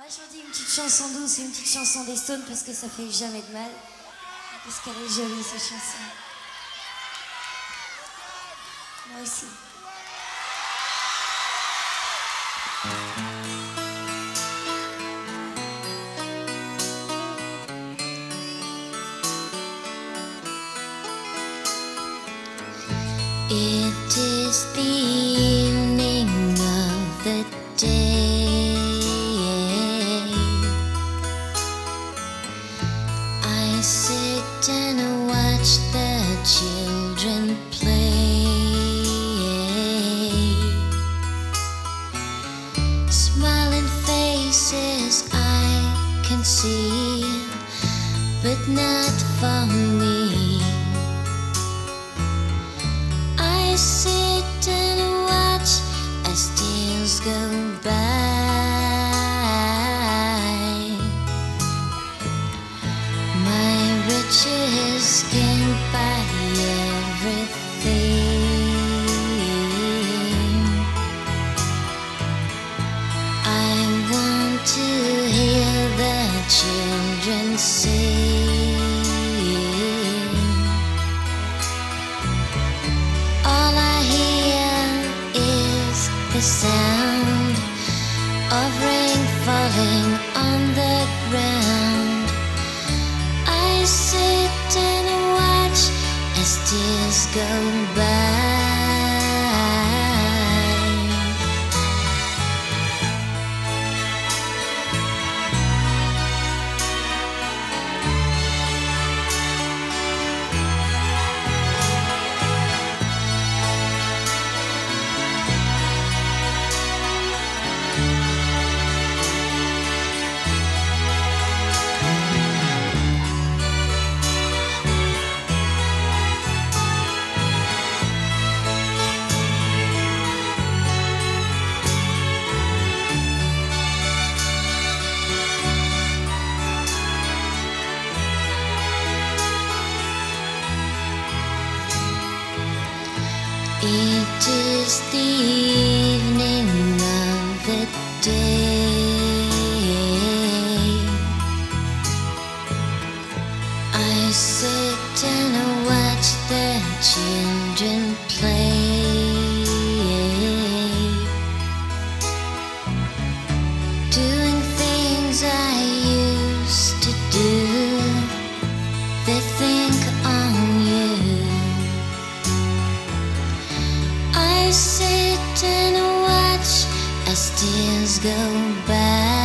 chanter une petite chanson douce, une petite chanson des Stones parce que ça fait jamais de mal. Parce qu'elle est jolie cette chanson. Moi aussi. It is the evening of the day. I sit and watch the children play. Smiling faces I can see, but not for me. I sit and watch as days go by. My riches can't buy everything. I want to hear the children sing. All I hear is the sound of rain falling on the ground. I sit and watch as tears go by. It is the evening of the day. I sit and watch the children play. Doing things I used to do. They think on you. I sit and watch as tears go by.